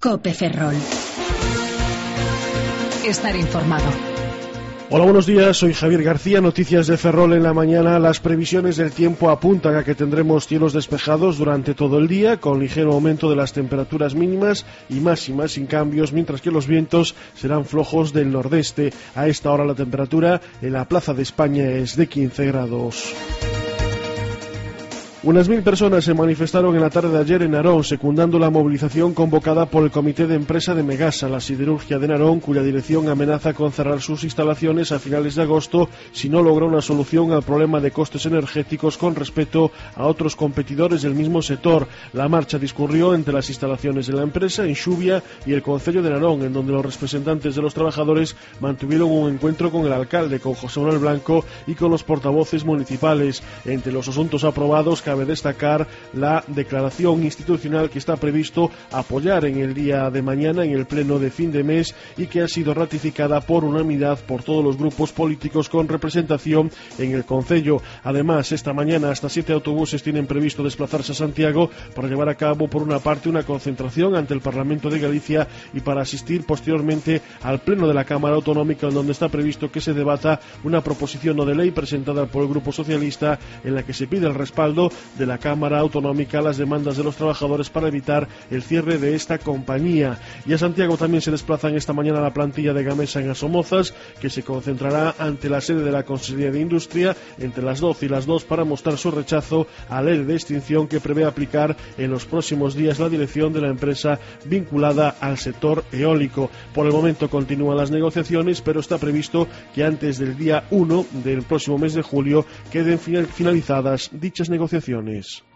COPE Ferrol. Estar informado. Hola, buenos días, soy Javier García, noticias de Ferrol en la mañana. Las previsiones del tiempo apuntan a que tendremos cielos despejados durante todo el día, con ligero aumento de las temperaturas mínimas y máximas sin cambios, mientras que los vientos serán flojos del nordeste. A esta hora la temperatura en la Plaza de España es de 15 grados. Unas 1000 personas se manifestaron en la tarde de ayer en Narón, secundando la movilización convocada por el Comité de Empresa de Megasa, la siderurgia de Narón, cuya dirección amenaza con cerrar sus instalaciones a finales de agosto si no logra una solución al problema de costes energéticos con respecto a otros competidores del mismo sector. La marcha discurrió entre las instalaciones de la empresa en Xuvia y el Concello de Narón, en donde los representantes de los trabajadores mantuvieron un encuentro con el alcalde, con José Manuel Blanco, y con los portavoces municipales. Entre los asuntos aprobados cabe destacar la declaración institucional que está previsto apoyar en el día de mañana en el pleno de fin de mes y que ha sido ratificada por unanimidad por todos los grupos políticos con representación en el Concello. Además, esta mañana hasta 7 autobuses tienen previsto desplazarse a Santiago para llevar a cabo, por una parte, una concentración ante el Parlamento de Galicia y para asistir posteriormente al pleno de la Cámara Autonómica, en donde está previsto que se debata una proposición no de ley presentada por el Grupo Socialista en la que se pide el respaldo de la Cámara Autonómica a las demandas de los trabajadores para evitar el cierre de esta compañía. Y a Santiago también se desplazan esta mañana la plantilla de Gamesa en Asomozas, que se concentrará ante la sede de la Consejería de Industria entre las 12 y las 2 para mostrar su rechazo a la ley de extinción que prevé aplicar en los próximos días la dirección de la empresa vinculada al sector eólico. Por el momento continúan las negociaciones, pero está previsto que antes del día 1 del próximo mes de julio queden finalizadas dichas negociaciones.